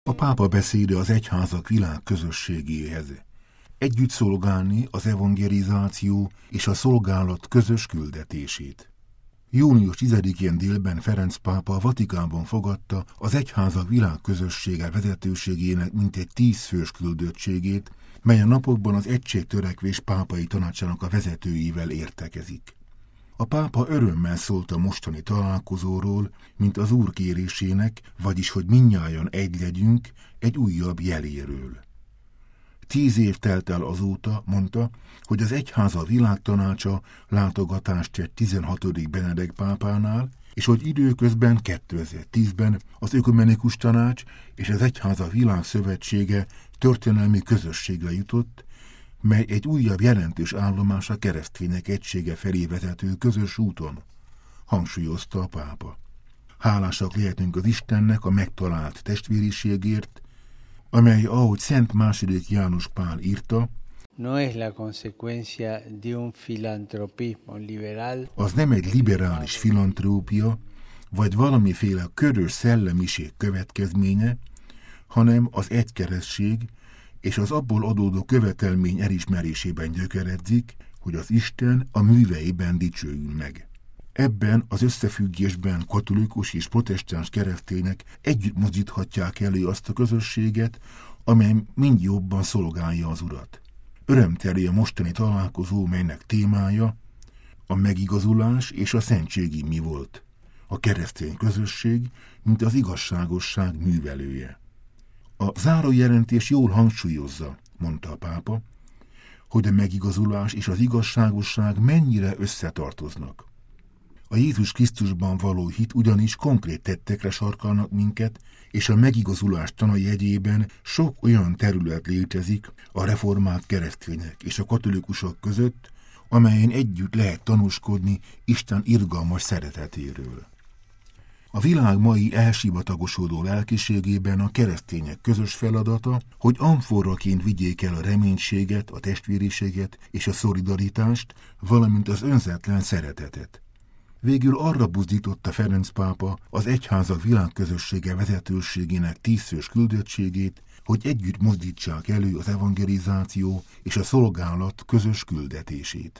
A pápa beszéde az egyházak világ közösségéhez. Együtt szolgálni az evangelizáció és a szolgálat közös küldetését. Június 10-én délben Ferenc pápa a Vatikánban fogadta az egyházak világközössége vezetőségének mintegy 10 fős küldöttségét, mely a napokban az Egységtörekvés pápai tanácsának a vezetőivel értekezik. A pápa örömmel szólt a mostani találkozóról, mint az Úr kérésének, vagyis hogy mindnyájan egy legyünk, egy újabb jeléről. 10 év telt el azóta, mondta, hogy az egyháza világtanácsa látogatást tett 16. Benedek pápánál, és hogy időközben 2010-ben az Ökumenikus Tanács és az Egyháza Világszövetsége történelmi közösségre jutott, mely egy újabb jelentős állomás a keresztények egysége felé vezető közös úton, hangsúlyozta a pápa. Hálásak lehetünk az Istennek a megtalált testvériségért, amely, ahogy Szent II. János Pál írta, az nem egy liberális filantrópia, vagy valamiféle körös szellemiség következménye, hanem az egykeresztség és az abból adódó követelmény elismerésében gyökeredzik, hogy az Isten a műveiben dicsőjön meg. Ebben az összefüggésben katolikus és protestáns keresztények együtt mozdíthatják elő azt a közösséget, amely mind jobban szolgálja az Urat. Örömteli a mostani találkozó, melynek témája a megigazulás és a szentségi mi volt, a keresztény közösség, mint az igazságosság művelője. A zárójelentés jól hangsúlyozza, mondta a pápa, hogy a megigazulás és az igazságosság mennyire összetartoznak. A Jézus Krisztusban való hit ugyanis konkrét tettekre sarkalnak minket, és a megigazulás tana jegyében sok olyan terület létezik a reformált keresztények és a katolikusok között, amelyen együtt lehet tanúskodni Isten irgalmas szeretetéről. A világ mai elsivatagosodó lelkiségében a keresztények közös feladata, hogy amforraként vigyék el a reménységet, a testvériséget és a szolidaritást, valamint az önzetlen szeretetet. Végül arra buzdította Ferenc pápa az egyházak világközössége vezetőségének 10 fős küldöttségét, hogy együtt mozdítsák elő az evangelizáció és a szolgálat közös küldetését.